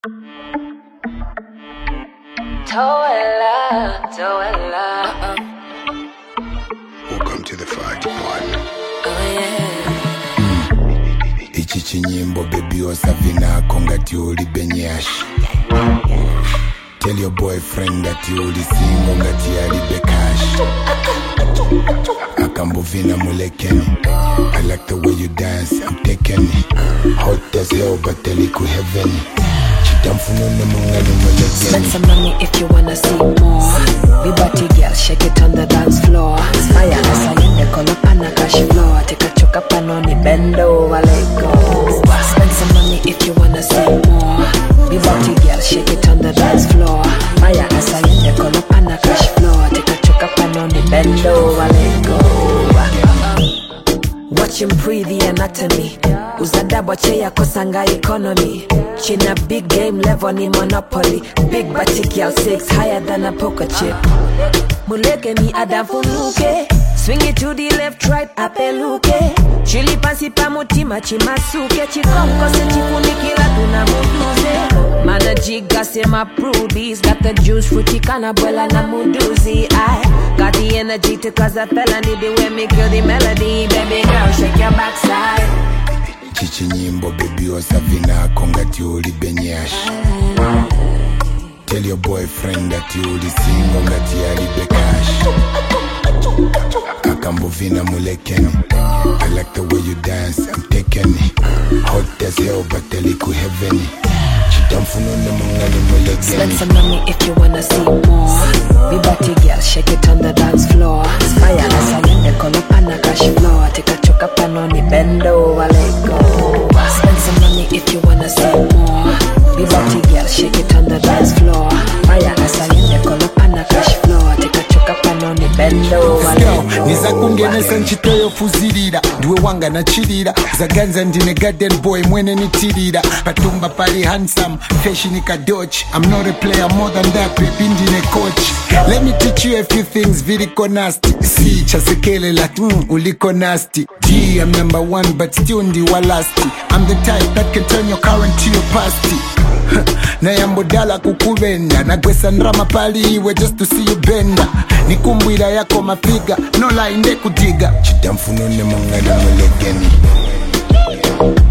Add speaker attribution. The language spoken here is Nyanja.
Speaker 1: Welcome to the fire department.
Speaker 2: Ichi chinyimbo baby osavina kongati uli benyashi. Tell your boyfriend that you uli single ngati ali bekashi. Akambuvina mulekeni. I like the way you dance, I'm taking it. Hot as hell but teliku heaven.
Speaker 3: Spend some money if you wanna see more. Be body girl, shake it on the dance floor. Fire as I in the color pana cash floor. Take a choke up and on it, bend over, let go. Spend some money if you wanna see more. Be body girl, shake it on the dance floor. Fire as I in the color pana cash floor. Take a choke up and on it, bend over, let go. Watch him breathe the anatomy. Uzadabwa cheya kosanga economy. China big game level ni monopoly. Big body girl 6 higher than a poker chip. Muleke mi adafunuke. Swing it to the left right apeluke. Chili pansi pa mutima chimasuke. Chikonko se chifunikila tunamuduze. Mana jiga se ma prudies. Got the juice fruity canabuela na muduzi. I got the energy to cause a fella. Need the way me kill the melody. Baby girl shake your backside.
Speaker 2: Chichinyimbo baby osavina kongati uli benyashi. Tell your boyfriend that you uli single ngati ali bekashi. Akambuvina mulekeni. I like the way you dance, I'm taking it. Hot as hell but teliku heaven.
Speaker 3: Spend some money if you wanna see more. Be body girl, shake it on the dance floor. Fire as I in the color pana cash floor. Take a choke up and on it, bend over, let go. Spend some money if you wanna see more. Be body girl, shake it on the dance floor. Fire as I in the color pana cash floor. Take a choke up and on it, bend over, let go.
Speaker 4: Niza kungenesa nchitoyo fuzirira. Duwe wanga na chirira. Zaganza ndine garden boy mwene nitirira. Patumba pali handsome, fashion nika doch. I'm not a player more than that, baby ndine coach. Let me teach you a few things, viriko nasty. Si, chasekele like, uliko nasty. G, I'm number one, but still ndi walasti. I'm the type that can turn your current to your pasty. Na yambodala kukuvenda. Nagwesa ndrama pali iwe just to see you benda. Nikumbwira yako mafiga, no lie nde kudiga.
Speaker 2: Chitamfuno ne mongani mulegeni.